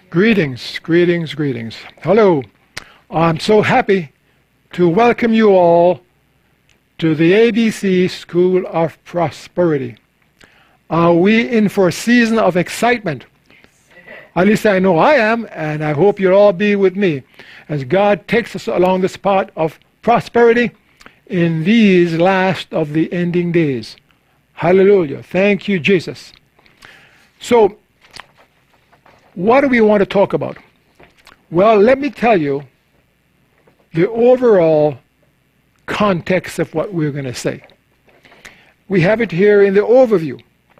Greetings, greetings, greetings. Hello. I'm so happy to welcome you all to the ABC School of Prosperity. Are we in for a season of excitement? At least I know I am, and I hope you'll all be with me as God takes us along this path of prosperity in these last of the ending days. Hallelujah. Thank you, Jesus. So, what do we want to talk about? Well, let me tell you the overall context of what we're going to say. We have it here in the overview.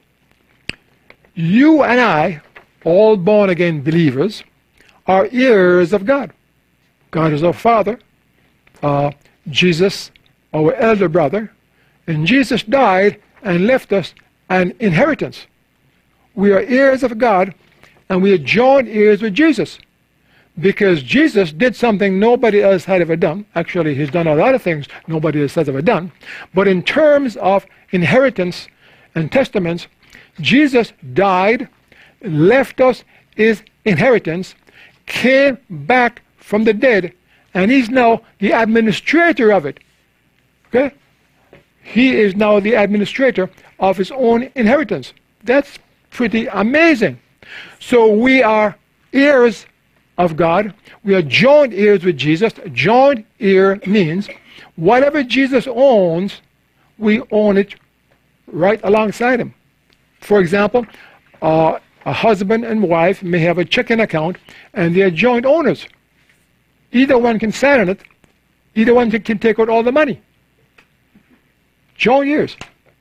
You and I, all born-again believers, are heirs of God. God is our Father, Jesus, our elder brother, and Jesus died and left us an inheritance. We are heirs of God, and we are joint heirs with Jesus, because Jesus did something nobody else had ever done. Actually, he's done a lot of things nobody else has ever done. But in terms of inheritance and testaments, Jesus died, left us his inheritance, came back from the dead, and he's now the administrator of it. Okay? He is now the administrator of his own inheritance. That's pretty amazing. So we are heirs of God. We are joint heirs with Jesus. Joint heir means whatever Jesus owns, we own it right alongside him. For example, a husband and wife may have a checking account and they are joint owners. Either one can sign on it. Either one can take out all the money. Joint heirs.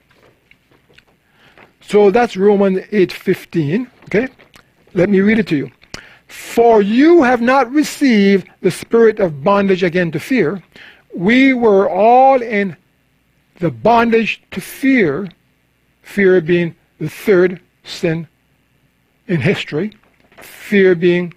So that's Romans 8:15. Okay? Let me read it to you. For you have not received the spirit of bondage again to fear. We were all in the bondage to fear, fear being the third sin in history, fear being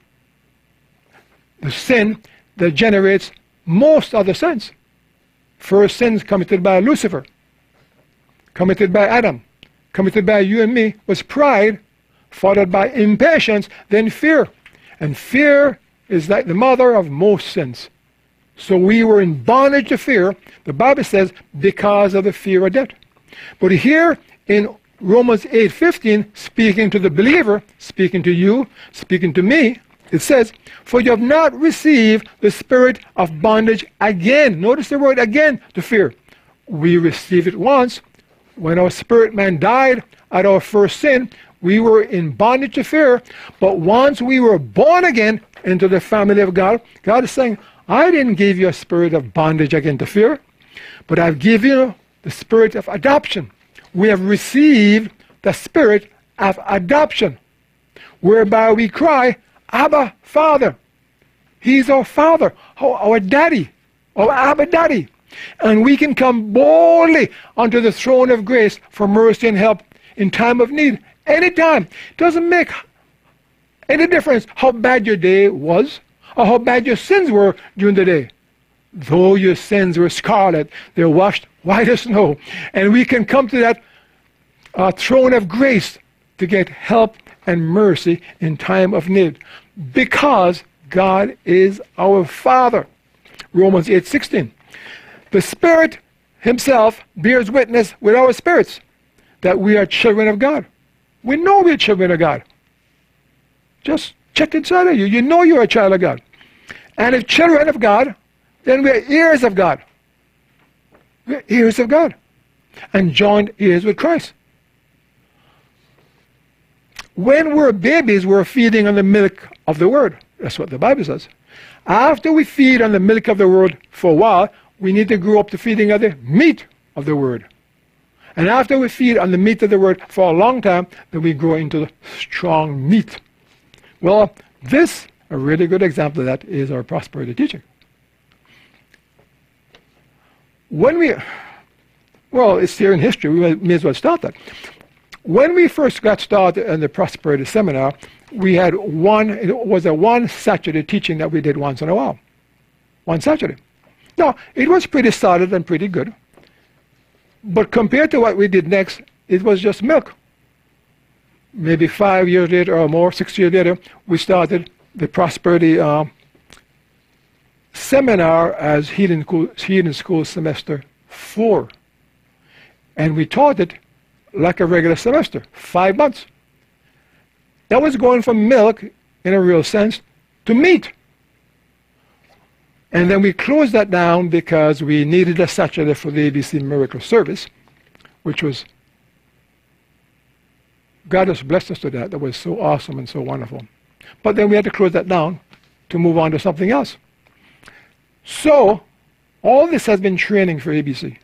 the sin that generates most other sins. First sins committed by Lucifer, committed by Adam, committed by you and me was pride, followed by impatience, then fear. And fear is like the mother of most sins. So we were in bondage to fear, the Bible says, because of the fear of death. But here in Romans 8:15, speaking to the believer, speaking to you, speaking to me, it says, for you have not received the spirit of bondage again. Notice the word again, to fear. We received it once. When our spirit man died at our first sin, we were in bondage to fear. But once we were born again into the family of God, God is saying, I didn't give you a spirit of bondage again to fear, but I've given you the spirit of adoption. We have received the spirit of adoption, whereby we cry, Abba, Father. He's our Father, our Daddy, our Abba Daddy. And we can come boldly unto the throne of grace for mercy and help in time of need. Anytime. It doesn't make any difference how bad your day was or how bad your sins were during the day. Though your sins were scarlet, they're washed white as snow. And we can come to that throne of grace to get help and mercy in time of need, because God is our Father. Romans 8:16. The Spirit himself bears witness with our spirits that we are children of God. We know we're children of God. Just check inside of you. You know you're a child of God. And if children of God, then we're heirs of God. We're heirs of God. And joint heirs with Christ. When we're babies, we're feeding on the milk of the Word. That's what the Bible says. After we feed on the milk of the Word for a while, we need to grow up to feeding on the meat of the Word. And after we feed on the meat of the Word for a long time, then we grow into the strong meat. Well, a really good example of that is our prosperity teaching. It's here in history, we may as well start that. When we first got started in the prosperity seminar, we had it was a one Saturday teaching that we did once in a while. One Saturday. Now, it was pretty solid and pretty good. But compared to what we did next, it was just milk. Maybe 5 years later or more, 6 years later, we started the prosperity seminar as Healing School Semester 4. And we taught it like a regular semester, 5 months. That was going from milk, in a real sense, to meat. And then we closed that down because we needed a Saturday for the ABC Miracle Service, which was, God has blessed us to that. That was so awesome and so wonderful. But then we had to close that down to move on to something else. So, all this has been training for ABC.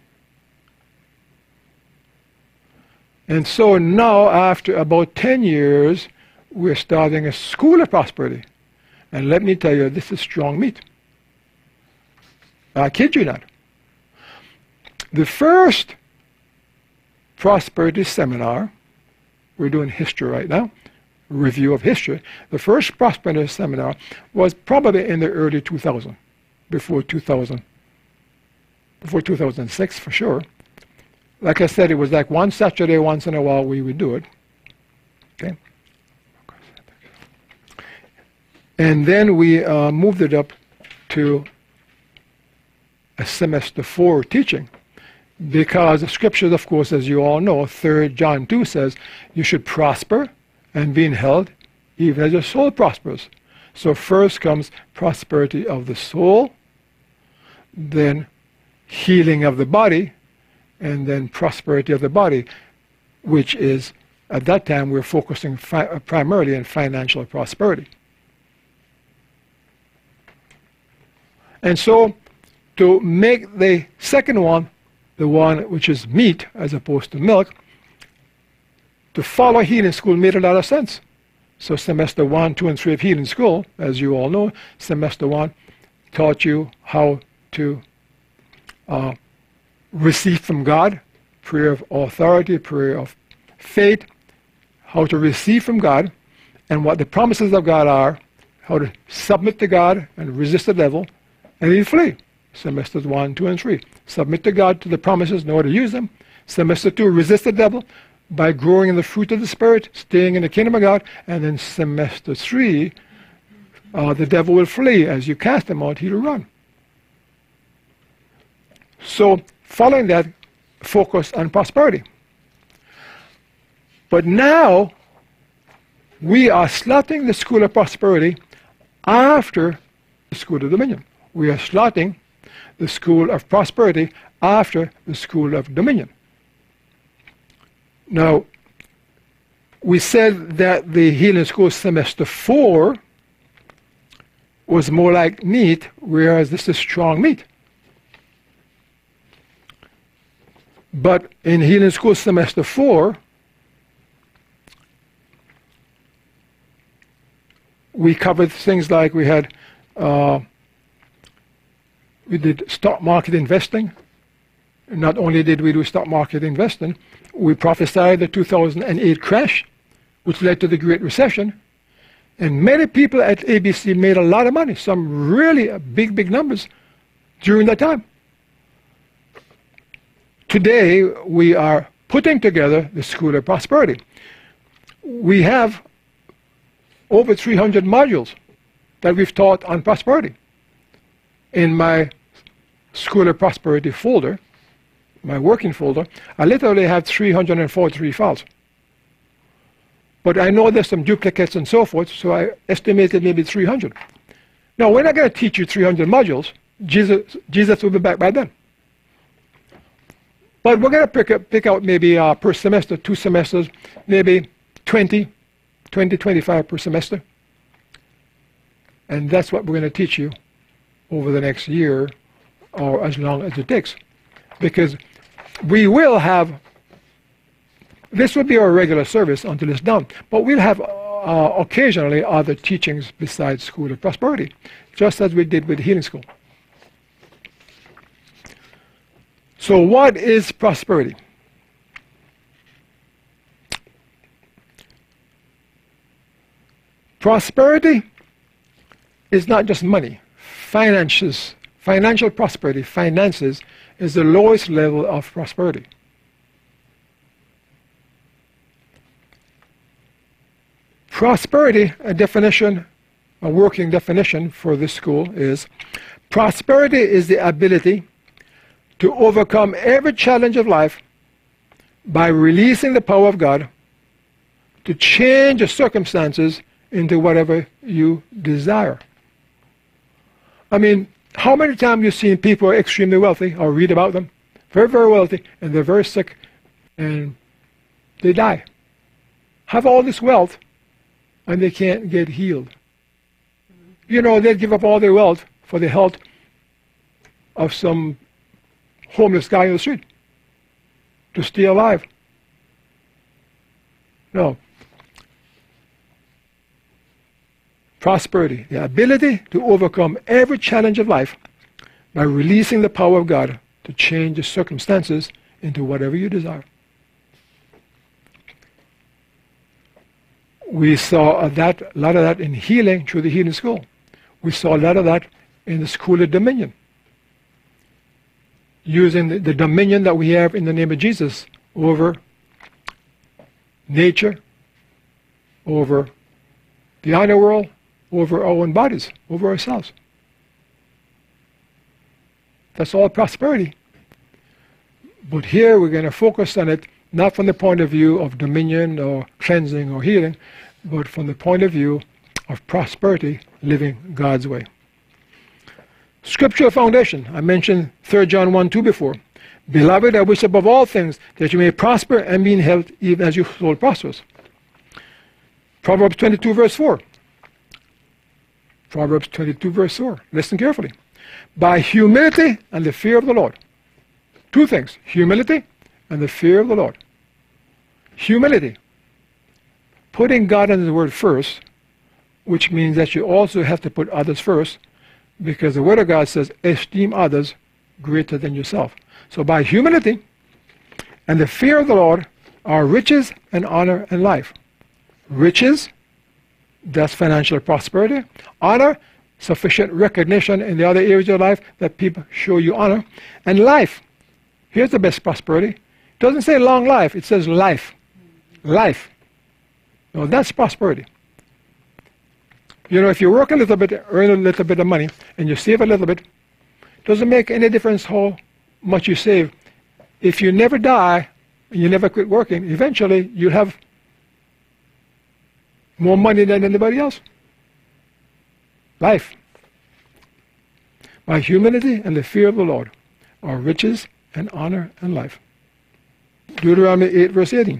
And so now, after about 10 years, we're starting a School of Prosperity. And let me tell you, this is strong meat. I kid you not. The first prosperity seminar, we're doing history right now, review of history. The first prosperity seminar was probably in the early 2000s, before 2006 for sure. Like I said, it was like one Saturday, once in a while we would do it. Okay. And then we moved it up to a semester 4 teaching, because the scriptures, of course, as you all know, 3 John 2 says, you should prosper and be in health, even as your soul prospers. So first comes prosperity of the soul, then healing of the body, and then prosperity of the body, which is, at that time, we're focusing primarily on financial prosperity. And so, to make the second one, the one which is meat as opposed to milk, to follow Healing School made a lot of sense. So semester 1, 2, and 3 of Healing School, as you all know, semester 1 taught you how to receive from God, prayer of authority, prayer of faith, how to receive from God, and what the promises of God are, how to submit to God and resist the devil, and he'll flee. Semesters 1, 2, and 3. Submit to God, to the promises, know how to use them. Semester 2, resist the devil by growing in the fruit of the Spirit, staying in the kingdom of God. And then semester 3, the devil will flee. As you cast him out, he'll run. So, following that, focus on prosperity. But now, we are slotting the School of Prosperity after the School of Dominion. We are slotting the School of Prosperity after the School of Dominion. Now, we said that the Healing School Semester 4 was more like meat, whereas this is strong meat. But in Healing School Semester 4, we covered things like we did stock market investing. Not only did we do stock market investing, we prophesied the 2008 crash, which led to the Great Recession. And many people at ABC made a lot of money, some really big numbers during that time. Today, we are putting together the School of Prosperity. We have over 300 modules that we've taught on prosperity. In my School of Prosperity folder, my working folder, I literally have 343 files. But I know there's some duplicates and so forth, so I estimated maybe 300. Now, we're not going to teach you 300 modules. Jesus will be back by then. But we're going to pick out maybe per semester, 2 semesters, maybe 20, 25 per semester. And that's what we're going to teach you over the next year, or as long as it takes. Because we will have, this will be our regular service until it's done, but we'll have occasionally other teachings besides School of Prosperity, just as we did with Healing School. So what is prosperity? Prosperity is not just money. Finances, financial prosperity, finances, is the lowest level of prosperity. Prosperity, a definition a working definition for this school is, prosperity is the ability to overcome every challenge of life by releasing the power of God to change the circumstances into whatever you desire. I mean, how many times have you seen people who are extremely wealthy, or read about them, very, very wealthy, and they're very sick, and they die. Have all this wealth, and they can't get healed. You know, they'd give up all their wealth for the health of some homeless guy on the street to stay alive. No. Prosperity, the ability to overcome every challenge of life by releasing the power of God to change the circumstances into whatever you desire. We saw a lot of that in healing through the healing school. We saw a lot of that in the School of Dominion. Using the dominion that we have in the name of Jesus over nature, over the outer world, over our own bodies, over ourselves. That's all prosperity. But here we're going to focus on it not from the point of view of dominion or cleansing or healing, but from the point of view of prosperity, living God's way. Scriptural foundation. I mentioned 3 John 1:2 before. Beloved, I wish above all things that you may prosper and be in health even as your soul prospers. Proverbs 22 verse 4. Proverbs 22 verse 4. Listen carefully. By humility and the fear of the Lord. Two things. Humility and the fear of the Lord. Humility. Putting God and His Word first, which means that you also have to put others first, because the Word of God says, esteem others greater than yourself. So by humility and the fear of the Lord are riches and honor and life. Riches, that's financial prosperity. Honor, sufficient recognition in the other areas of life that people show you honor. And life, here's the best prosperity. It doesn't say long life, it says life. Life. No, that's prosperity. You know, if you work a little bit, earn a little bit of money, and you save a little bit, it doesn't make any difference how much you save. If you never die, and you never quit working, eventually you'll have more money than anybody else. Life. By humility and the fear of the Lord are riches and honor and life. Deuteronomy 8 verse 18.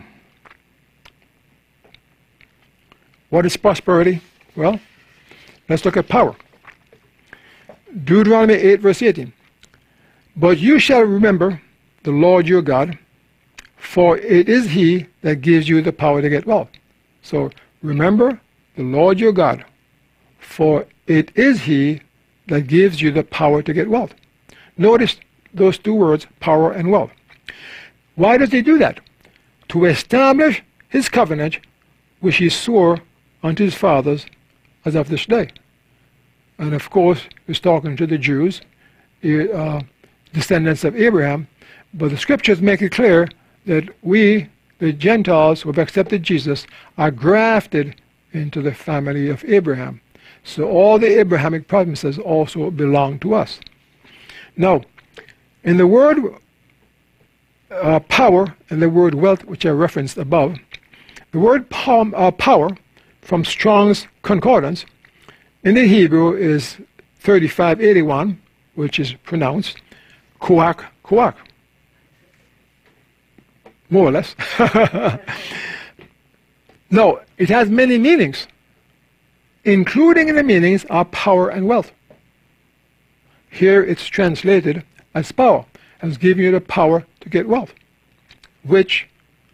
What is prosperity? Well, let's look at power. Deuteronomy 8 verse 18. But you shall remember the Lord your God, for it is He that gives you the power to get wealth. So remember the Lord your God, for it is He that gives you the power to get wealth. Notice those two words, power and wealth. Why does He do that? To establish His covenant, which He swore unto His fathers as of this day. And of course, He's talking to the Jews, descendants of Abraham, but the scriptures make it clear that we, the Gentiles who have accepted Jesus, are grafted into the family of Abraham. So all the Abrahamic promises also belong to us. Now, in the word power and the word wealth, which I referenced above, the word power from Strong's Concordance in the Hebrew is 3581, which is pronounced koach, koach. More or less. No, it has many meanings. Including in the meanings are power and wealth. Here it's translated as power, as giving you the power to get wealth, which,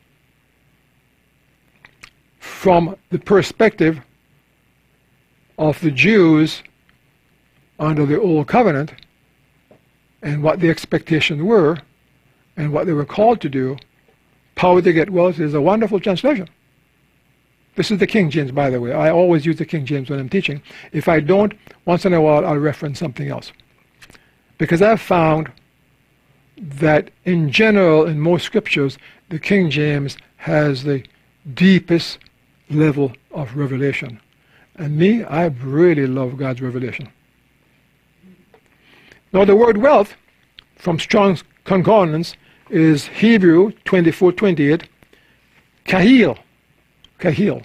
from the perspective of the Jews under the Old Covenant, and what the expectations were, and what they were called to do, power to get wealth is a wonderful translation. This is the King James, by the way. I always use the King James when I'm teaching. If I don't, once in a while I'll reference something else. Because I've found that in general, in most scriptures, the King James has the deepest level of revelation. And me, I really love God's revelation. Now the word wealth from Strong's Concordance is Hebrew 24:28, kahil. Kahil.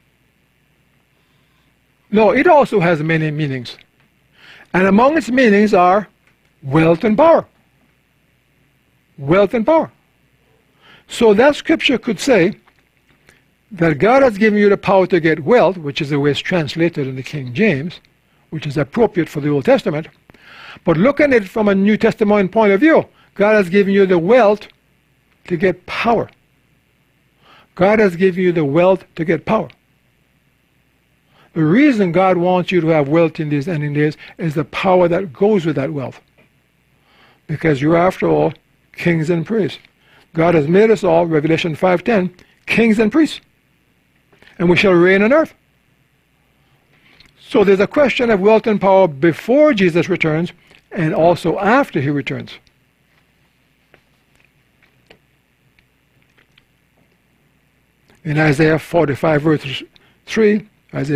No, it also has many meanings. And among its meanings are wealth and power. Wealth and power. So that scripture could say that God has given you the power to get wealth, which is the way it's translated in the King James, which is appropriate for the Old Testament. But looking at it from a New Testament point of view, God has given you the wealth to get power. God has given you the wealth to get power. The reason God wants you to have wealth in these ending days is the power that goes with that wealth. Because you're, after all, kings and priests. God has made us all, Revelation 5:10, kings and priests. And we shall reign on earth. So there's a question of wealth and power before Jesus returns and also after he returns. In Isaiah 45 verse 3,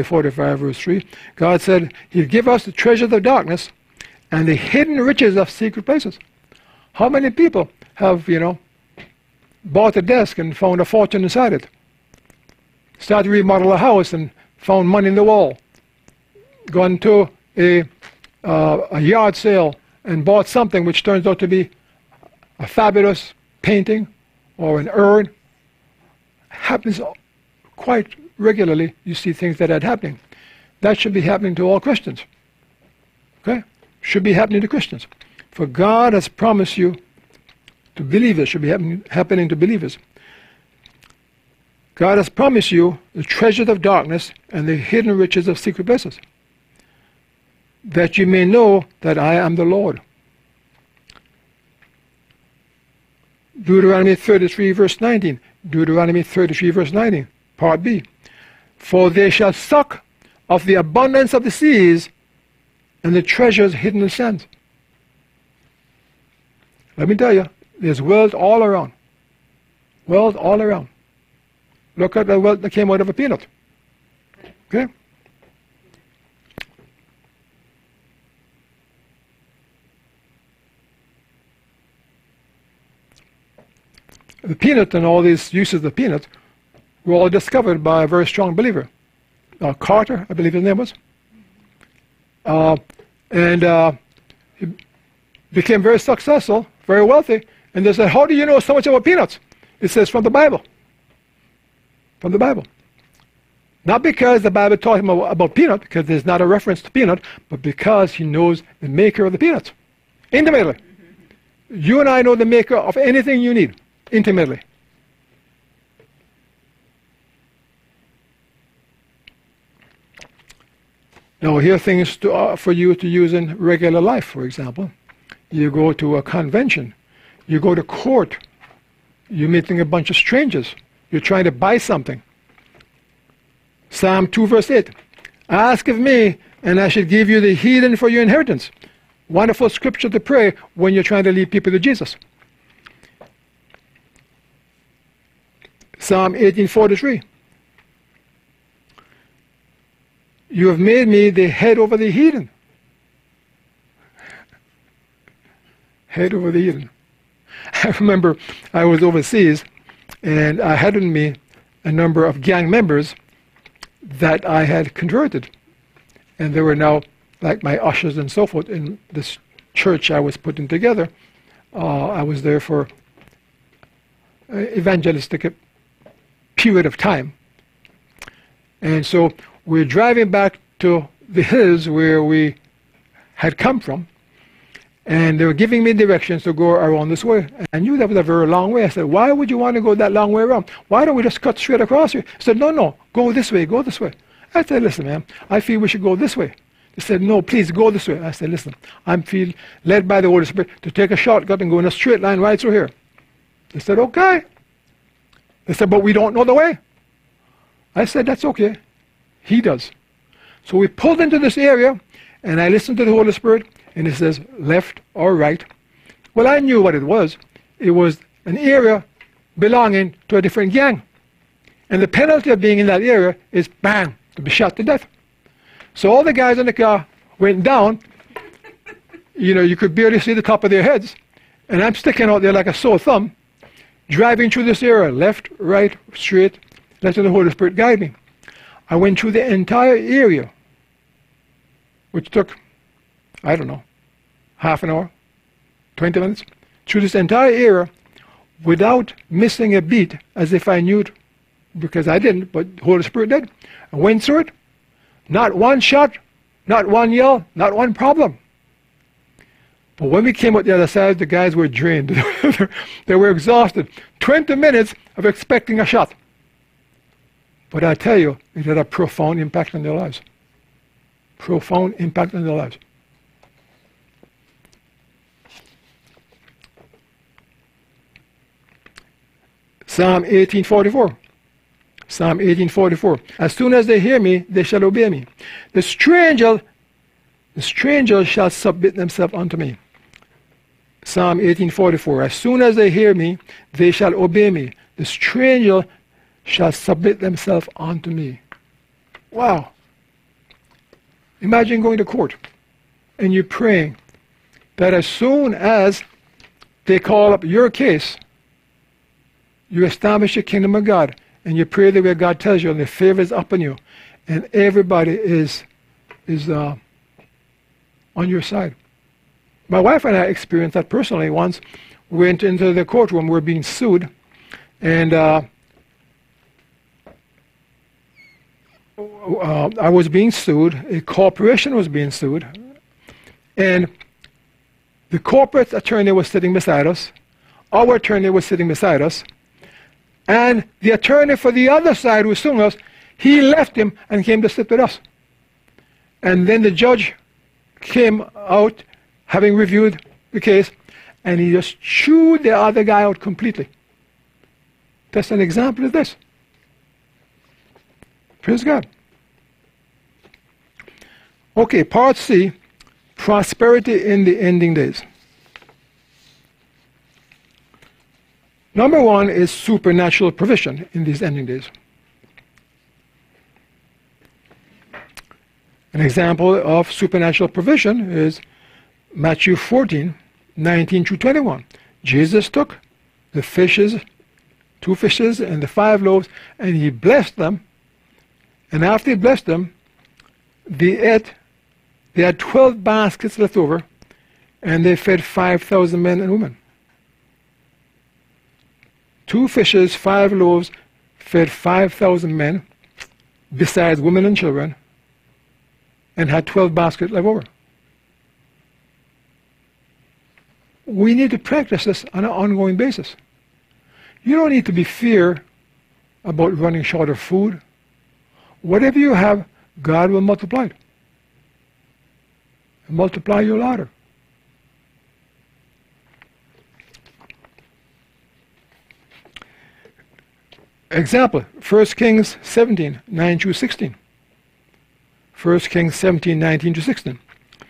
God said he'd give us the treasures of darkness and the hidden riches of secret places. How many people have, bought a desk and found a fortune inside it? Started to remodel a house and found money in the wall. Gone to a yard sale and bought something which turns out to be a fabulous painting or an urn. Happens quite regularly. You see things that are happening. That should be happening to all Christians. Okay? Should be happening to Christians. For God has promised you to believers, should be happening to believers. God has promised you the treasures of darkness and the hidden riches of secret places, that you may know that I am the Lord. Deuteronomy 33 verse 19. Deuteronomy 33 verse 19, part B. For they shall suck of the abundance of the seas and the treasures hidden in sands. Let me tell you, there's wealth all around. Wealth all around. Look at the wealth that came out of a peanut. Okay? The peanut and all these uses of the peanut were all discovered by a very strong believer. Carter, I believe his name was. He became very successful, very wealthy. And they said, how do you know so much about peanuts? It says from the Bible. From the Bible. Not because the Bible taught him about peanut, because there's not a reference to peanut, but because he knows the maker of the peanuts. Intimately. You and I know the maker of anything you need. Intimately. Now here are things for you to use in regular life, for example. You go to a convention. You go to court. You're meeting a bunch of strangers. You're trying to buy something. Psalm 2 verse 8. Ask of me, and I shall give you the heathen for your inheritance. Wonderful scripture to pray when you're trying to lead people to Jesus. Psalm 18:43. You have made me the head over the heathen. Head over the heathen. I remember I was overseas, and I had with me a number of gang members that I had converted. And they were now like my ushers and so forth in this church I was putting together. I was there for an evangelistic period of time. And so we're driving back to the hills where we had come from, and they were giving me directions to go around this way. And I knew that was a very long way. I said, why would you want to go that long way around? Why don't we just cut straight across here? He said, no, go this way, go this way. I said, listen, man, I feel we should go this way. They said, no, please go this way. I said, listen, I feel led by the Holy Spirit to take a shortcut and go in a straight line right through here. They said, okay. They said, but we don't know the way. I said, that's okay. He does. So we pulled into this area, and I listened to the Holy Spirit, and it says left or right. Well, I knew what it was. It was an area belonging to a different gang. And the penalty of being in that area is, bang, to be shot to death. So all the guys in the car went down. You know, you could barely see the top of their heads. And I'm sticking out there like a sore thumb, driving through this area, left, right, straight, letting the Holy Spirit guide me. I went through the entire area, which took, I don't know, half an hour, 20 minutes, through this entire area without missing a beat, as if I knew it, because I didn't, but the Holy Spirit did. I went through it, not one shot, not one yell, not one problem. But when we came out the other side, the guys were drained. They were exhausted. 20 minutes of expecting a shot. But I tell you, it had a profound impact on their lives. Profound impact on their lives. Psalm 18:44. Psalm 18:44. As soon as they hear me, they shall obey me. The stranger shall submit themselves unto me. Psalm 18:44. As soon as they hear me, they shall obey me. The stranger shall submit themselves unto me. Wow. Imagine going to court and you're praying that as soon as they call up your case, you establish the kingdom of God and you pray the way God tells you and the favor is upon you and everybody is on your side. My wife and I experienced that personally once. We went into the courtroom, we were being sued, and I was being sued, a corporation was being sued, and the corporate attorney was sitting beside us, our attorney was sitting beside us, and the attorney for the other side who was suing us, he left him and came to sit with us. And then the judge came out, having reviewed the case, and he just chewed the other guy out completely. That's an example of this. Praise God. Okay, part C, prosperity in the ending days. Number one is supernatural provision in these ending days. An example of supernatural provision is Matthew 14:19-21. Jesus took the fishes, 2 fishes and the 5 loaves, and he blessed them. And after he blessed them, they ate. They had 12 baskets left over, and they fed 5,000 men and women. 2 fishes, 5 loaves, fed 5,000 men, besides women and children, and had 12 baskets left over. We need to practice this on an ongoing basis. You don't need to be fear about running short of food. Whatever you have, God will multiply it. And multiply your larder. Example, 1 Kings 17:9-16. 1 Kings 17:19-16.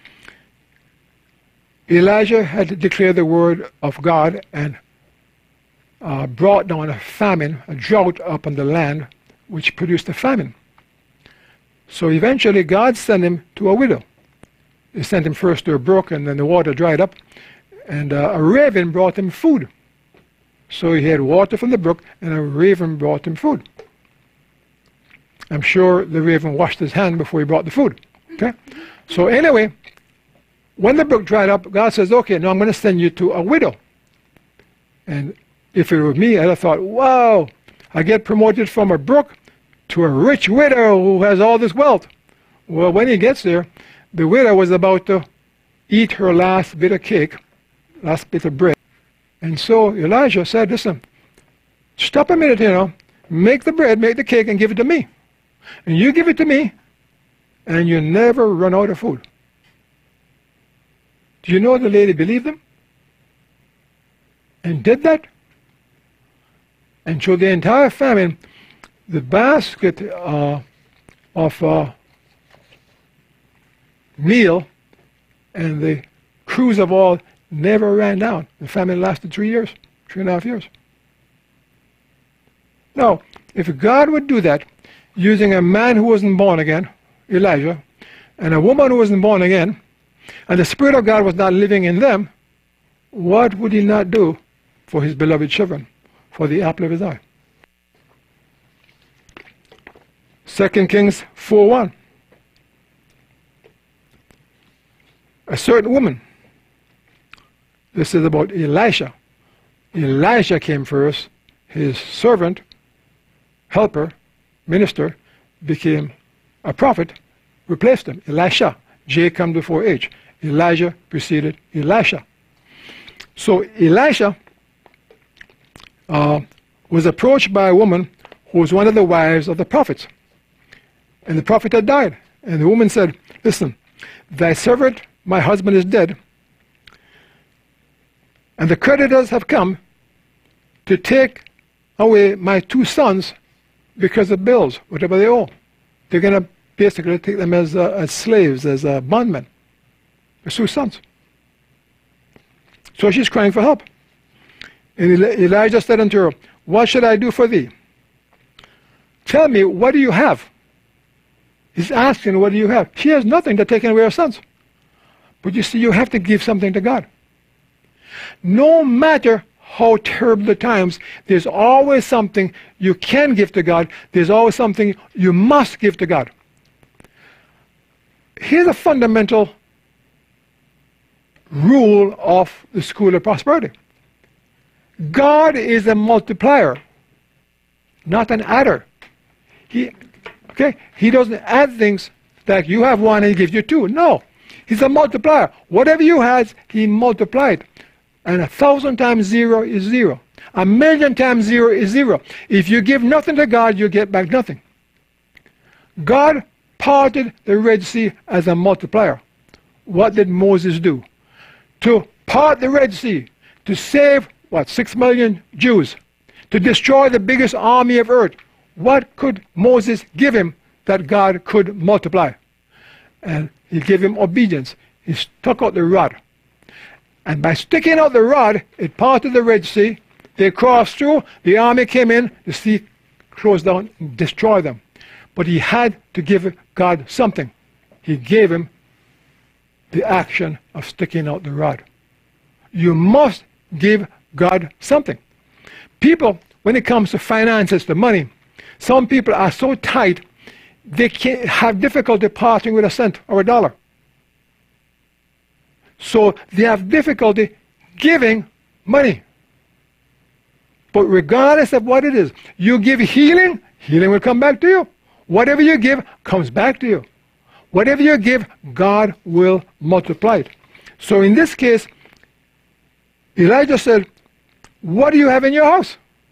Elijah had declared the word of God and brought down a famine, a drought upon the land, which produced a famine. So eventually God sent him to a widow. He sent him first to a brook, and then the water dried up, and a raven brought him food. So he had water from the brook, and a raven brought him food. I'm sure the raven washed his hand before he brought the food. Okay? So anyway, when the brook dried up, God says, okay, now I'm going to send you to a widow. And if it were me, I'd have thought, wow, I get promoted from a brook to a rich widow who has all this wealth. Well, when he gets there, the widow was about to eat her last bit of cake, last bit of bread. And so Elijah said, listen, stop a minute, make the bread, make the cake, and give it to me. And you give it to me, and you never run out of food. Do you know the lady believed him? And did that? And so the entire famine, the basket of meal and the cruse of oil never ran down. The famine lasted 3 years, 3.5 years. Now, if God would do that, using a man who wasn't born again, Elijah, and a woman who wasn't born again, and the Spirit of God was not living in them, what would he not do for his beloved children, for the apple of his eye? 2 Kings 4:1. A certain woman, this is about Elisha. Elisha came first, his servant, helper, minister, became a prophet, replaced him. Elisha. J comes before H. Elijah preceded Elisha. So Elisha was approached by a woman who was one of the wives of the prophets. And the prophet had died. And the woman said, listen, thy servant, my husband, is dead, and the creditors have come to take away my 2 sons because of bills, whatever they owe. They're going to basically take them as slaves, as bondmen. His 2 sons. So she's crying for help. And Elijah said unto her, what should I do for thee? Tell me, what do you have? He's asking, what do you have? She has nothing to take away her sons. But you see, you have to give something to God. No matter how terrible the times, there's always something you can give to God. There's always something you must give to God. Here's a fundamental rule of the School of Prosperity. God is a multiplier, not an adder. He doesn't add things like you have 1 and he gives you 2. No. He's a multiplier. Whatever you have, he multiplied. And 1,000 times 0 is 0. 1,000,000 times 0 is 0. If you give nothing to God, you get back nothing. God parted the Red Sea as a multiplier. What did Moses do? To part the Red Sea, to save, 6 million Jews, to destroy the biggest army of earth. What could Moses give him that God could multiply? And he gave him obedience. He stuck out the rod. And by sticking out the rod, it parted the Red Sea. They crossed through. The army came in. The sea closed down and destroyed them. But he had to give God something. He gave him the action of sticking out the rod. You must give God something. People, when it comes to finances, to money, some people are so tight, they can't have difficulty parting with a cent or a dollar. So they have difficulty giving money. But regardless of what it is, you give healing, healing will come back to you. Whatever you give comes back to you. Whatever you give, God will multiply it. So in this case, Elijah said, what do you have in your house?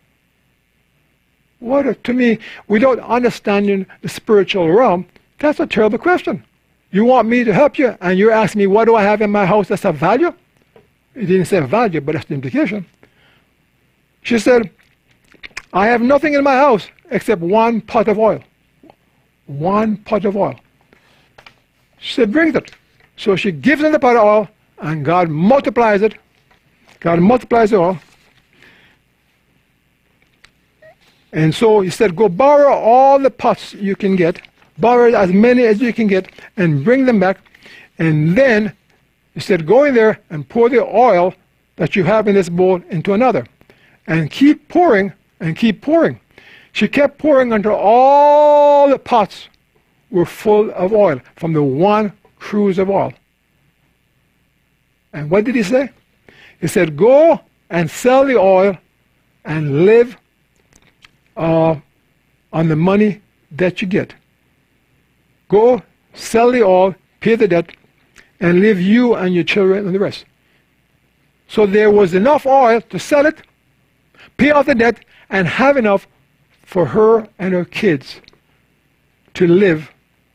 To me, without understanding the spiritual realm, that's a terrible question. You want me to help you, and you're asking me, what do I have in my house that's of value? It didn't say value, but that's the implication. She said, I have nothing in my house except 1 pot of oil. 1 pot of oil. She said, bring it. So she gives him the pot of oil, and God multiplies it. God multiplies the oil. And so he said, go borrow all the pots you can get. Borrow as many as you can get and bring them back. And then he said, go in there and pour the oil that you have in this bowl into another. And keep pouring and keep pouring. She kept pouring until all the pots were full of oil from the 1 cruse of oil. And what did he say? He said, go and sell the oil and live on the money that you get. Go, sell the oil, pay the debt, and leave you and your children and the rest. So there was enough oil to sell it, pay off the debt, and have enough for her and her kids to live.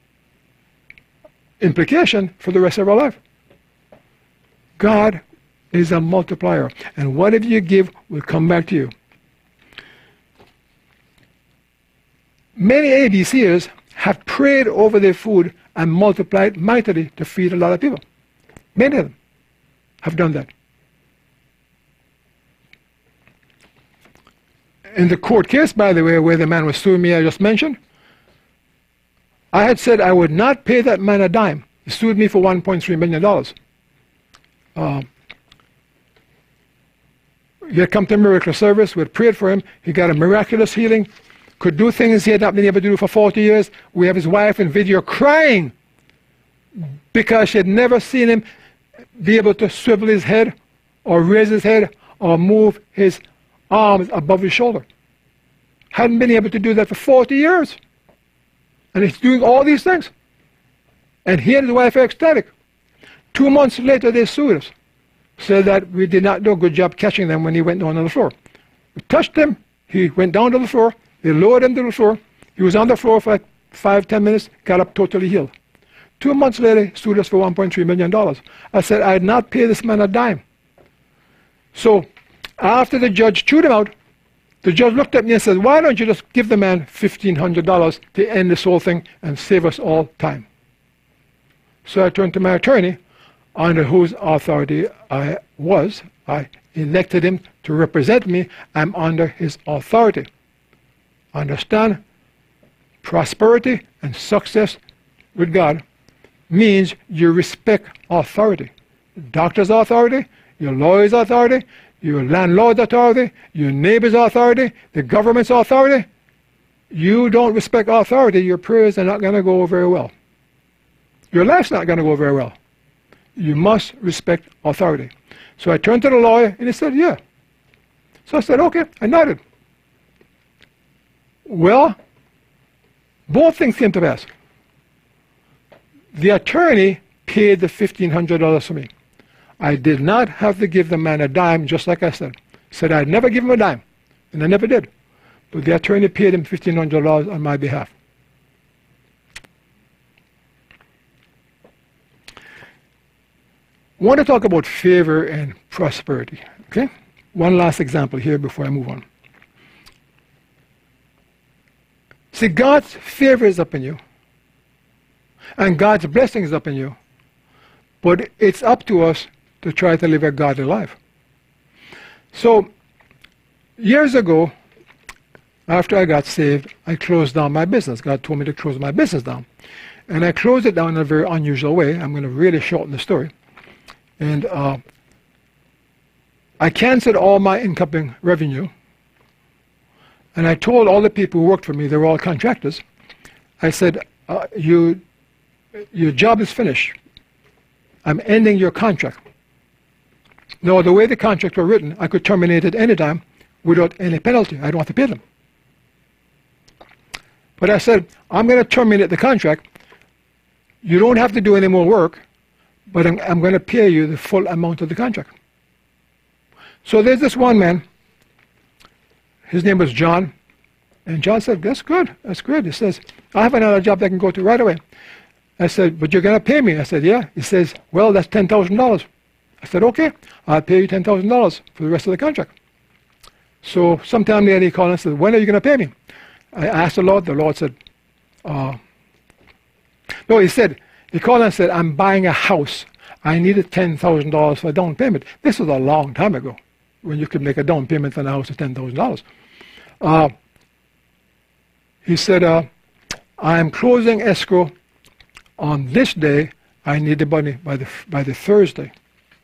Implication for the rest of our life. God is a multiplier, and whatever you give will come back to you. Many ABCers have prayed over their food and multiplied mightily to feed a lot of people. Many of them have done that. In the court case, by the way, where the man was suing me, I just mentioned, I had said I would not pay that man a dime. He sued me for $1.3 million. He had come to miracle service. We had prayed for him. He got a miraculous healing. Could do things he had not been able to do for 40 years. We have his wife in video crying because she had never seen him be able to swivel his head or raise his head or move his arms above his shoulder. Hadn't been able to do that for 40 years. And he's doing all these things. And he and his wife are ecstatic. 2 months later, they sued us. Said that we did not do a good job catching them when he went down on the floor. We touched him. He went down to the floor. They lowered him to the floor. He was on the floor for like 5-10 minutes, got up totally healed. 2 months later, he sued us for $1.3 million. I said, I had not paid this man a dime. So after the judge chewed him out, the judge looked at me and said, why don't you just give the man $1,500 to end this whole thing and save us all time? So I turned to my attorney, under whose authority I elected him to represent me. I'm under his authority. Understand? Prosperity and success with God means you respect authority. Doctor's authority, your lawyer's authority, your landlord's authority, your neighbor's authority, the government's authority. You don't respect authority, your prayers are not going to go very well. Your life's not going to go very well. You must respect authority. So I turned to the lawyer, and he said, yeah. So I said, okay. I nodded. Well, both things came to pass. The attorney paid the $1,500 for me. I did not have to give the man a dime, just like I said. Said I'd never give him a dime, and I never did. But the attorney paid him $1,500 on my behalf. I want to talk about favor and prosperity. Okay? One last example here before I move on. See, God's favor is up in you, and God's blessing is up in you, but it's up to us to try to live a godly life. So, years ago, after I got saved, I closed down my business. God told me to close my business down. And I closed it down in a very unusual way. I'm going to really shorten the story. And I canceled all my incoming revenue. And I told all the people who worked for me, they were all contractors, I said, your job is finished. I'm ending your contract. Now, the way the contracts were written, I could terminate it any time without any penalty. I don't have to pay them. But I said, I'm going to terminate the contract. You don't have to do any more work, but I'm going to pay you the full amount of the contract. So there's this one man. His name was John. And John said, that's good. That's good. He says, I have another job that I can go to right away. I said, but you're going to pay me. I said, yeah. He says, well, that's $10,000. I said, okay, I'll pay you $10,000 for the rest of the contract. So sometime later he called and said, when are you going to pay me? I asked the Lord. The Lord said, no, he called and said, I'm buying a house. I needed $10,000 for a down payment. This was a long time ago when you could make a down payment on a house of $10,000. He said, I'm closing escrow on this day. I need the money by the Thursday.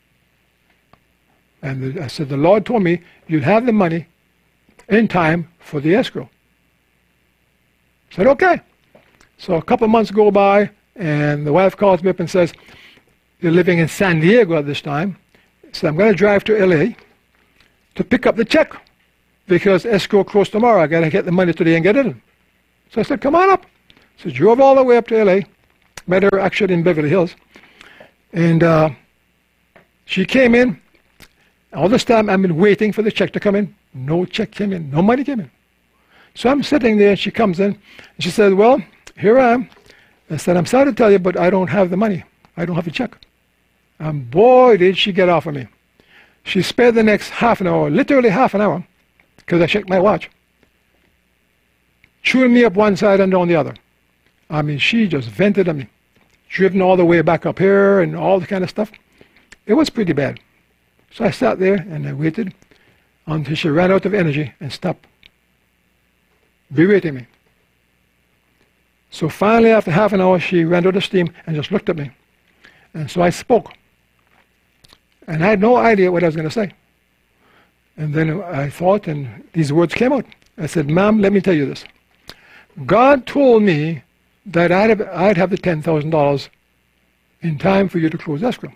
And I said, the Lord told me you'd have the money in time for the escrow. I said, okay. So a couple of months go by, and the wife calls me up and says, they're living in San Diego at this time. So I'm going to drive to LA to pick up the check because escrow closed tomorrow. I got to get the money today and get it in. So I said, come on up. So drove all the way up to LA. Met her actually in Beverly Hills. And she came in. All this time I've been waiting for the check to come in. No check came in. No money came in. So I'm sitting there and she comes in. And she said, well, here I am. I said, I'm sorry to tell you, but I don't have the money. I don't have the check. And boy, did she get off of me. She spent the next half an hour, literally half an hour, because I checked my watch, chewing me up one side and down the other. I mean, she just vented on me. Driven all the way back up here and all the kind of stuff. It was pretty bad. So I sat there and I waited until she ran out of energy and stopped berating me. So finally, after half an hour, she ran out of steam and just looked at me. And so I spoke. And I had no idea what I was going to say. And then I thought, and these words came out. I said, "Ma'am, let me tell you this. God told me that I'd have the $10,000 in time for you to close escrow.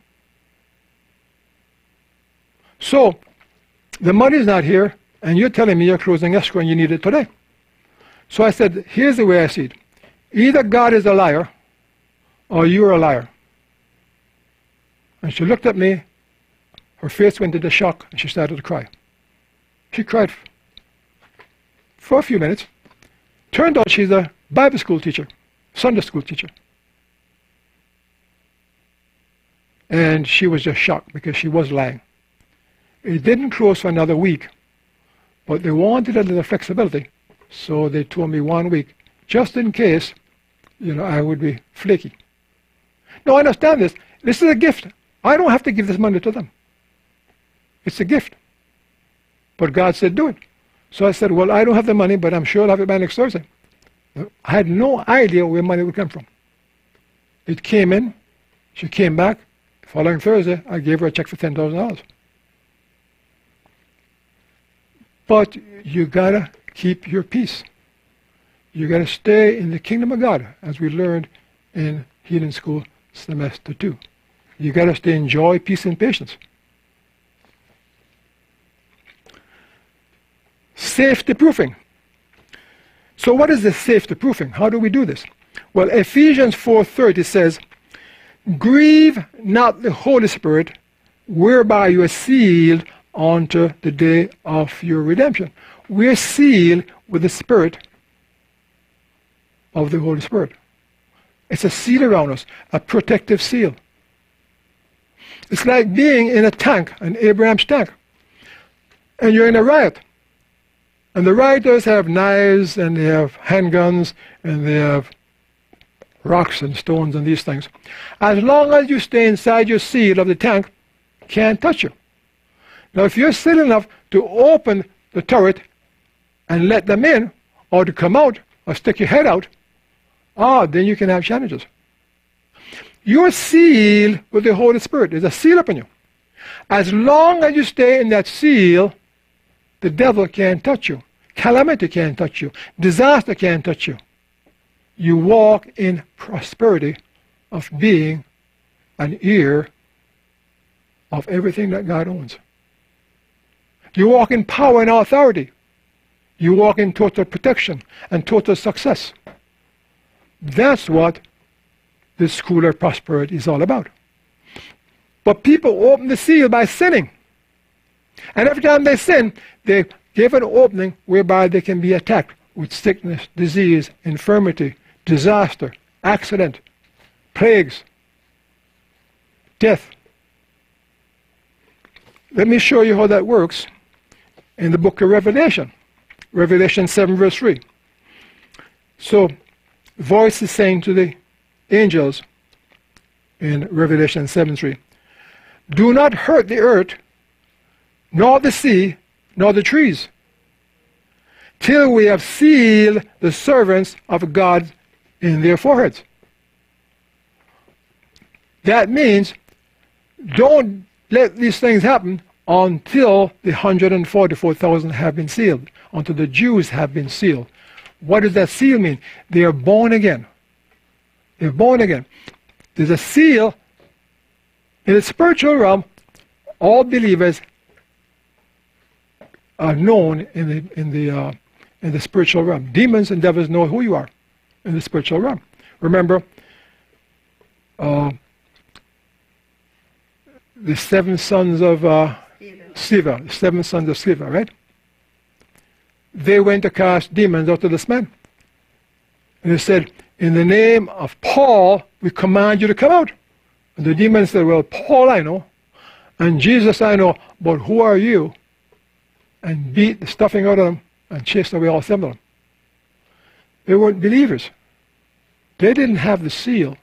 So, the money's not here, and you're telling me you're closing escrow and you need it today." So I said, "Here's the way I see it. Either God is a liar, or you're a liar." And she looked at me, her face went into shock, and she started to cry. She cried for a few minutes. Turned out she's a Bible school teacher, Sunday school teacher. And she was just shocked because she was lying. It didn't close for another week, but they wanted a little flexibility, so they told me 1 week, just in case, I would be flaky. Now, I understand this. This is a gift. I don't have to give this money to them. It's a gift. But God said, do it. So I said, well, I don't have the money, but I'm sure I'll have it by next Thursday. I had no idea where money would come from. It came in. She came back. The following Thursday, I gave her a check for $10,000. But you got to keep your peace. You got to stay in the kingdom of God, as we learned in Healing School Semester 2. You got to stay in joy, peace, and patience. Safety proofing. So what is the safety proofing? How do we do this? Well, Ephesians 4:30 says, "Grieve not the Holy Spirit, whereby you are sealed unto the day of your redemption." We're sealed with the Spirit of the Holy Spirit. It's a seal around us, a protective seal. It's like being in a tank, an Abraham's tank, and you're in a riot. And the rioters have knives, and they have handguns, and they have rocks and stones and these things. As long as you stay inside your seal of the tank, can't touch you. Now, if you're silly enough to open the turret and let them in, or to come out, or stick your head out, then you can have challenges. You're sealed with the Holy Spirit. There's a seal upon you. As long as you stay in that seal, the devil can't touch you. Calamity can't touch you. Disaster can't touch you. You walk in prosperity of being an heir of everything that God owns. You walk in power and authority. You walk in total protection and total success. That's what the School of Prosperity is all about. But people open the seal by sinning. And every time they sin, they give an opening whereby they can be attacked with sickness, disease, infirmity, disaster, accident, plagues, death. Let me show you how that works in the book of Revelation. Revelation 7 verse 3. So, voice is saying to the angels in Revelation 7:3, "Do not hurt the earth, nor the sea, nor the trees, till we have sealed the servants of God in their foreheads." That means don't let these things happen until the 144,000 have been sealed, until the Jews have been sealed. What does that seal mean? They are born again. They're born again. There's a seal in the spiritual realm. All believers are known in the spiritual realm. Demons and devils know who you are in the spiritual realm. Remember, the 7 sons of Sceva, the 7 sons of Sceva, right? They went to cast demons out of this man. And they said, "In the name of Paul, we command you to come out." And the demons said, "Well, Paul I know, and Jesus I know, but who are you?" And beat the stuffing out of them and chased away all 7 of them. They weren't believers. They didn't have the seal.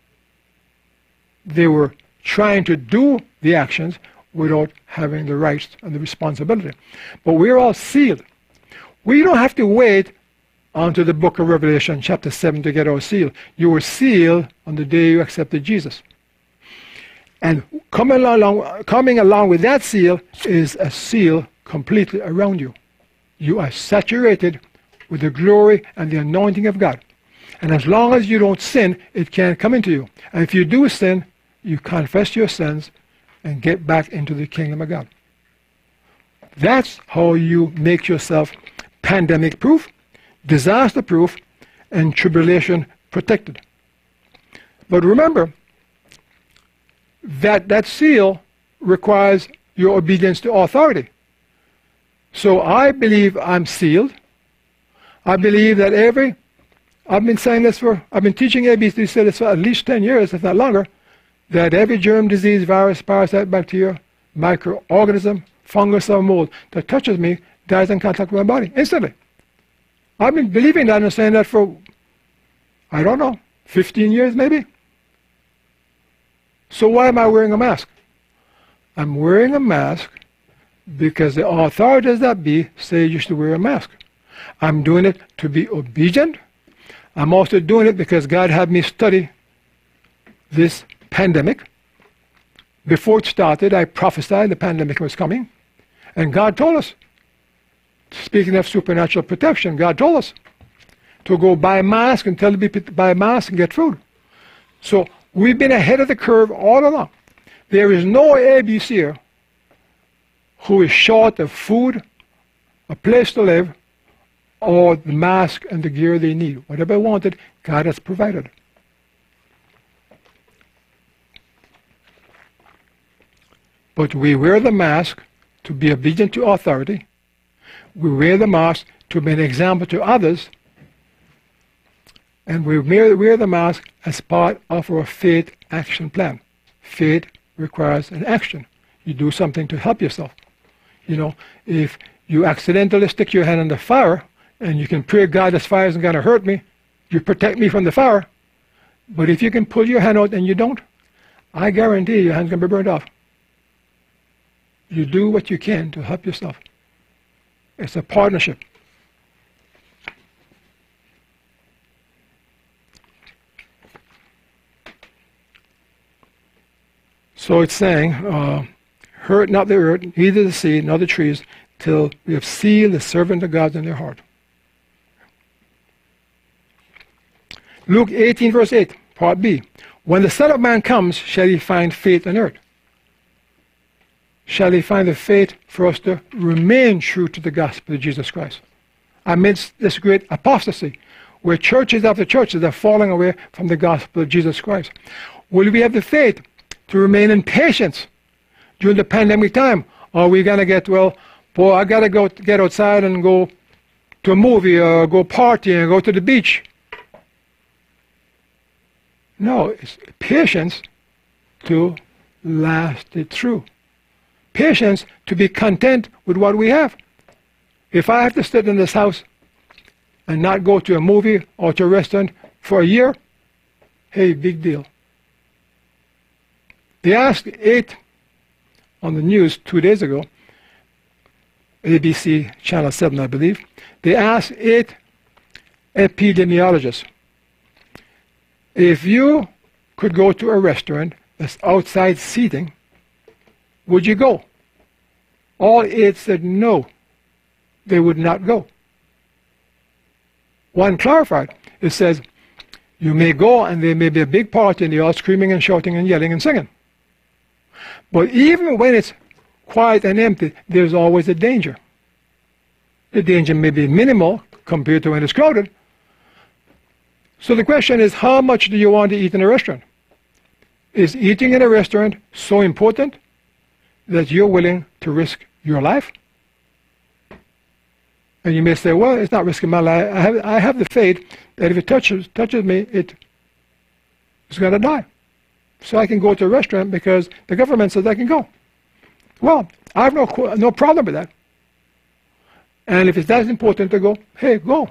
They were trying to do the actions without having the rights and the responsibility. But we're all sealed. We don't have to wait onto the book of Revelation, chapter 7, to get our seal. You were sealed on the day you accepted Jesus. And coming along with that seal is a seal completely around you. You are saturated with the glory and the anointing of God. And as long as you don't sin, it can't come into you. And if you do sin, you confess your sins and get back into the kingdom of God. That's how you make yourself pandemic proof, disaster proof, and tribulation protected. But remember that that seal requires your obedience to authority. So I believe I'm sealed. I believe that I've been teaching ABC studies for at least 10 years, if not longer, that every germ, disease, virus, parasite, bacteria, microorganism, fungus, or mold that touches me dies in contact with my body instantly. I've been believing that and saying that for, I don't know, 15 years maybe. So why am I wearing a mask? I'm wearing a mask because the authorities that be say you should wear a mask. I'm doing it to be obedient. I'm also doing it because God had me study this pandemic. Before it started, I prophesied the pandemic was coming. And God told us, speaking of supernatural protection, God told us to go buy a mask and tell the people to buy a mask and get food. So we've been ahead of the curve all along. There is no ABCer who is short of food, a place to live, or the mask and the gear they need. Whatever they wanted, God has provided. But we wear the mask to be obedient to authority. We wear the mask to be an example to others. And we wear the mask as part of our faith action plan. Faith requires an action. You do something to help yourself. You know, if you accidentally stick your hand in the fire, and you can pray, God, this fire isn't going to hurt me, you protect me from the fire. But if you can pull your hand out and you don't, I guarantee your hand's going to be burned off. You do what you can to help yourself. It's a partnership. So it's saying, hurt not the earth, neither the sea, nor the trees, till we have sealed the servant of God in their heart. Luke 18, verse 8, part B. When the Son of Man comes, shall he find faith on earth? Shall he find the faith for us to remain true to the gospel of Jesus Christ? Amidst this great apostasy, where churches after churches are falling away from the gospel of Jesus Christ. Will we have the faith to remain in patience during the pandemic time? Or are we going to get, well, boy, I got to go get outside and go to a movie or go party and go to the beach? No, it's patience to last it through. Patience to be content with what we have. If I have to sit in this house and not go to a movie or to a restaurant for a year, hey, big deal. They asked 8 on the news 2 days ago, ABC Channel 7, I believe. They asked 8 epidemiologists, if you could go to a restaurant that's outside seating, would you go? All 8 said no, they would not go. One clarified. It says, you may go and there may be a big party and they're all screaming and shouting and yelling and singing. But even when it's quiet and empty, there's always a danger. The danger may be minimal compared to when it's crowded. So the question is, how much do you want to eat in a restaurant? Is eating in a restaurant so important that you're willing to risk your life? And you may say, well, it's not risking my life. I have the faith that if it touches me, it's going to die. So I can go to a restaurant because the government says I can go. Well, I have no problem with that. And if it's that important to go, hey, go.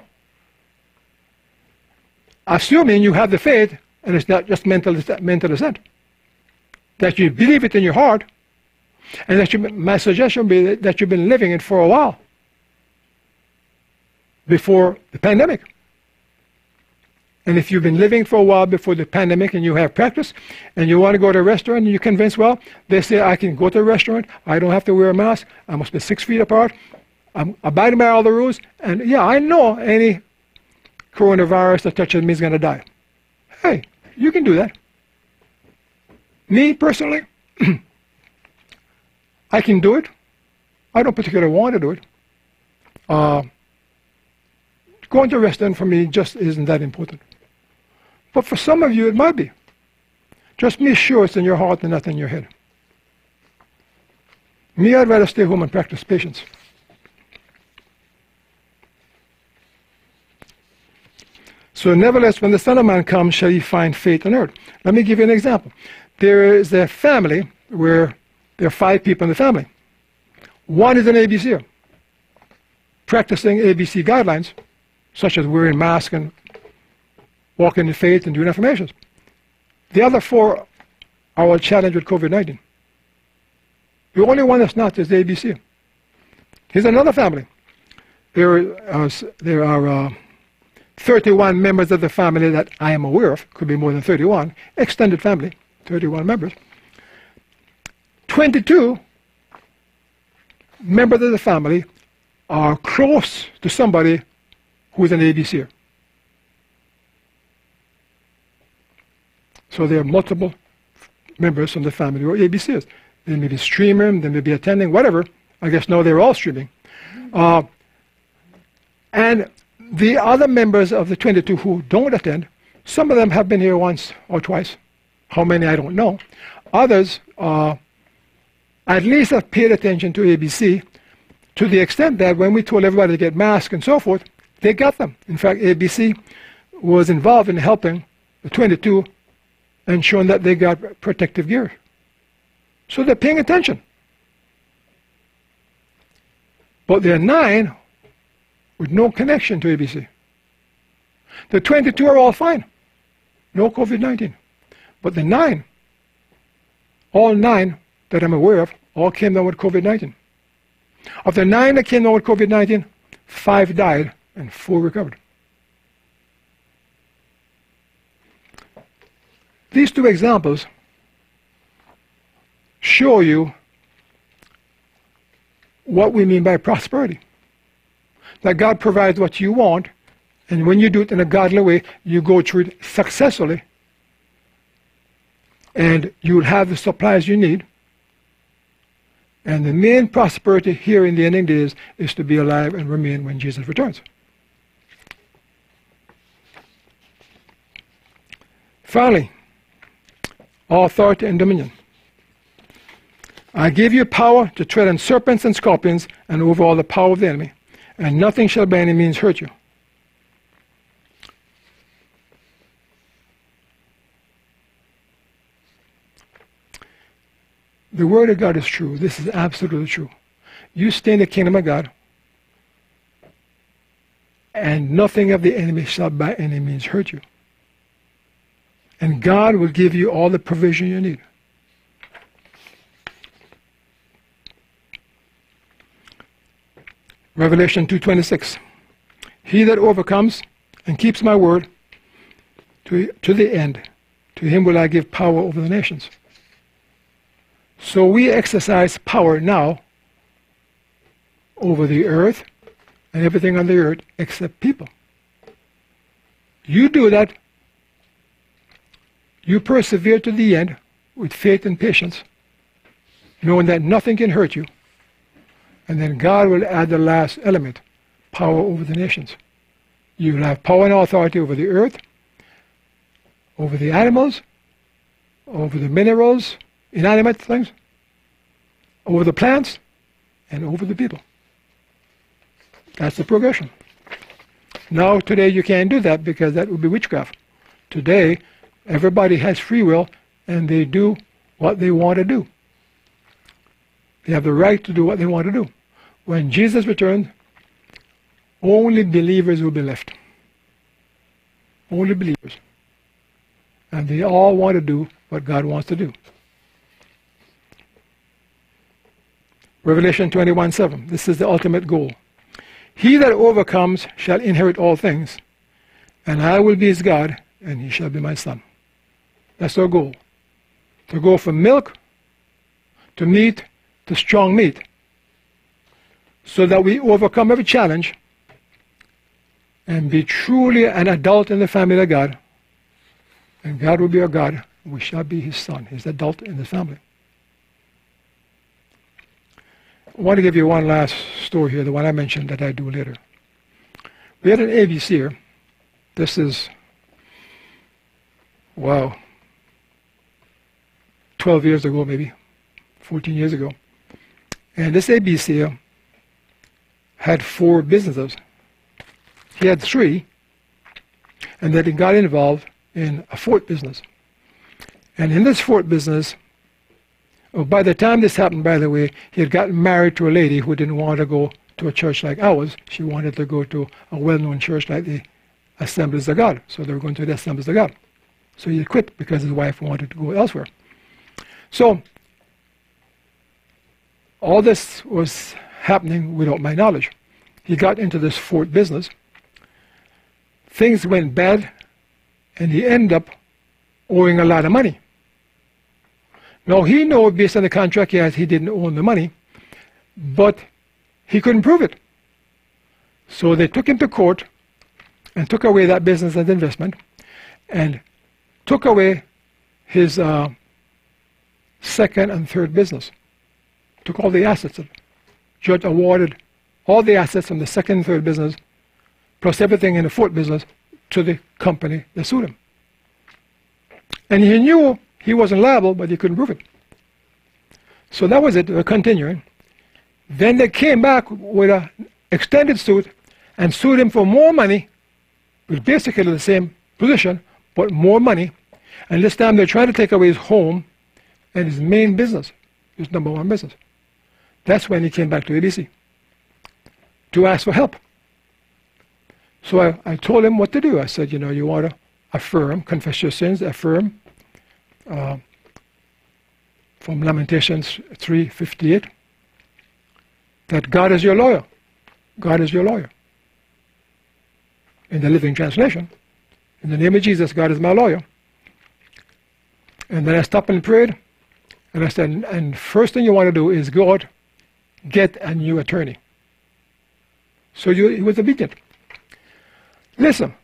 Assuming you have the faith, and it's not just mental assent, that you believe it in your heart, and that my suggestion would be that you've been living it for a while before the pandemic. And if you've been living for a while before the pandemic and you have practice and you want to go to a restaurant and you're convinced, well, they say I can go to a restaurant, I don't have to wear a mask, I must be 6 feet apart, I'm abiding by all the rules, and yeah, I know any coronavirus that touches me is going to die. Hey, you can do that. Me, personally, I can do it. I don't particularly want to do it. Going to a restaurant for me just isn't that important. But for some of you, it might be. Just be sure it's in your heart and not in your head. Me, I'd rather stay home and practice patience. So nevertheless, when the Son of Man comes, shall he find faith on earth? Let me give you an example. There is a family where there are 5 people in the family. One is an ABCer, practicing ABC guidelines, such as wearing masks and walking in faith and doing affirmations. The other 4 are all challenged with COVID-19. The only one that's not is the ABC. Here's another family. There are 31 members of the family that I am aware of, could be more than 31, extended family, 31 members. 22 members of the family are close to somebody who is an ABCer. So there are multiple members from the family who are ABCers. They may be streaming, they may be attending, whatever. I guess now they're all streaming. And the other members of the 22 who don't attend, some of them have been here once or twice. How many, I don't know. Others at least have paid attention to ABC to the extent that when we told everybody to get masks and so forth, they got them. In fact, ABC was involved in helping the 22 ensuring that they got protective gear. So they're paying attention. But there are 9 with no connection to ABC. The 22 are all fine. No COVID-19. But the 9, all 9 that I'm aware of, all came down with COVID-19. Of the 9 that came down with COVID-19, 5 died and 4 recovered. These 2 examples show you what we mean by prosperity. That God provides what you want, and when you do it in a godly way, you go through it successfully, and you'll have the supplies you need. And the main prosperity here in the ending days is to be alive and remain when Jesus returns. Finally, authority and dominion. I give you power to tread on serpents and scorpions and over all the power of the enemy, and nothing shall by any means hurt you. The Word of God is true. This is absolutely true. You stay in the kingdom of God, and nothing of the enemy shall by any means hurt you. And God will give you all the provision you need. Revelation 2:26. He that overcomes and keeps my word to the end, to him will I give power over the nations. So we exercise power now over the earth and everything on the earth except people. You do that, you persevere to the end with faith and patience, knowing that nothing can hurt you, and then God will add the last element, power over the nations. You will have power and authority over the earth, over the animals, over the minerals, inanimate things, over the plants, and over the people. That's the progression. Now, today you can't do that because that would be witchcraft. Today, everybody has free will and they do what they want to do. They have the right to do what they want to do. When Jesus returns, only believers will be left. Only believers. And they all want to do what God wants to do. Revelation 21:7. This is the ultimate goal. He that overcomes shall inherit all things, and I will be his God, and he shall be my son. That's our goal. To go from milk to meat to strong meat, so that we overcome every challenge and be truly an adult in the family of God. And God will be our God. We shall be his son, his adult in the family. I want to give you one last story here, the one I mentioned that I do later. We had an ABC here. This is, wow, 12 years ago maybe, 14 years ago. And this ABC had 4 businesses. He had 3, and then he got involved in a 4th business. And in this 4th business, by the time this happened, by the way, he had gotten married to a lady who didn't want to go to a church like ours. She wanted to go to a well-known church like the Assemblies of God. So they were going to the Assemblies of God. So he quit because his wife wanted to go elsewhere. So all this was happening without my knowledge. He got into this 4th business. Things went bad, and he ended up owing a lot of money. Now, he knew based on the contract he had, he didn't own the money, but he couldn't prove it. So they took him to court and took away that business and investment and took away his 2nd and 3rd business. Took all the assets. The judge awarded all the assets from the 2nd and 3rd business plus everything in the 4th business to the company that sued him. And he knew he wasn't liable, but he couldn't prove it. So that was it. They were continuing. Then they came back with an extended suit and sued him for more money, with basically the same position, but more money. And this time they're trying to take away his home and his main business, his #1 business. That's when he came back to ABC to ask for help. So I told him what to do. I said, you know, you want to affirm, confess your sins, affirm, from Lamentations 3:58, that God is your lawyer. God is your lawyer. In the Living Translation, in the name of Jesus, God is my lawyer. And then I stopped and prayed, and I said, and first thing you want to do is go out, get a new attorney. So he was obedient. Listen,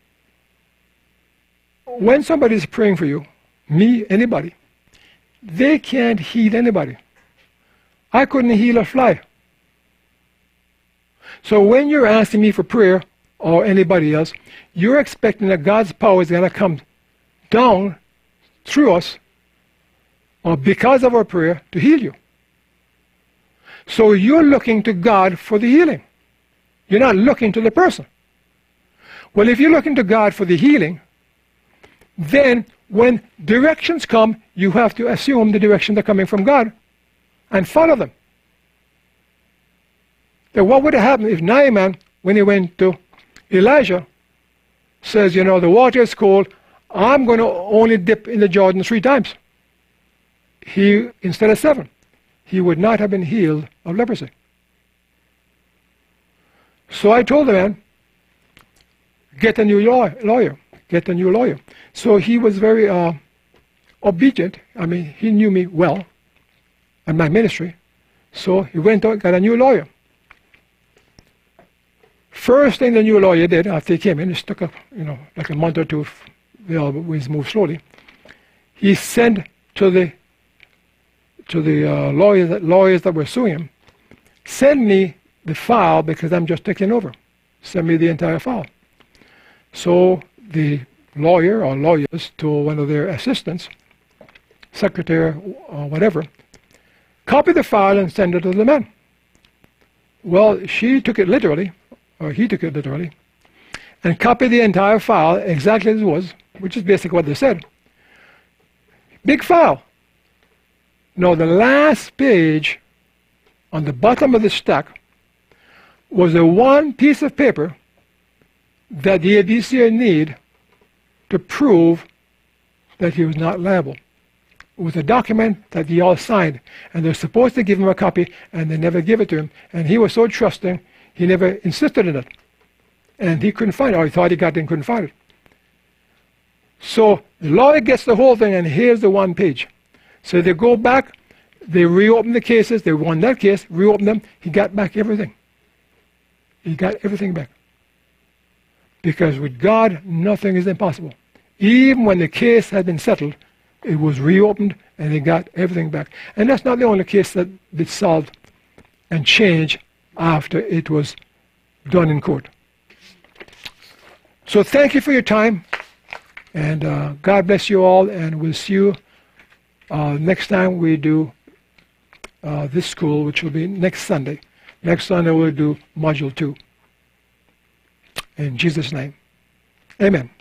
when somebody is praying for you, me, anybody, they can't heal anybody. I couldn't heal a fly. So when you're asking me for prayer, or anybody else, you're expecting that God's power is going to come down through us, or because of our prayer, to heal you. So you're looking to God for the healing. You're not looking to the person. Well, if you're looking to God for the healing, then when directions come, you have to assume the directions are coming from God and follow them. Then what would have happened if Naaman, when he went to Elijah, says, you know, the water is cold, I'm going to only dip in the Jordan 3 times. He, instead of 7, he would not have been healed of leprosy. So I told the man, get a new lawyer. Get a new lawyer. So he was very obedient. I mean, he knew me well and my ministry. So he went out and got a new lawyer. First thing the new lawyer did after he came in, it took like a month or two, they always move slowly. He sent to the lawyers that were suing him, send me the file because I'm just taking over. Send me the entire file. So the lawyer or lawyers told one of their assistants, secretary or whatever, copy the file and send it to the man. Well, she took it literally, or he took it literally, and copied the entire file exactly as it was, which is basically what they said. Big file. Now, the last page on the bottom of the stack was the one piece of paper that the ABCA need to prove that he was not liable. It was a document that he all signed, and they're supposed to give him a copy, and they never give it to him. And he was so trusting, he never insisted on it. and he couldn't find it, or he thought he got it and couldn't find it. So the lawyer gets the whole thing, and here's the one page. So they go back, they reopen the cases, they won that case, reopen them, he got back everything. He got everything back. Because with God, nothing is impossible. Even when the case had been settled, it was reopened, and they got everything back. And that's not the only case that they solved and changed after it was done in court. So thank you for your time, and God bless you all, and we'll see you next time we do this school, which will be next Sunday. Next Sunday we'll do Module 2. In Jesus' name, amen.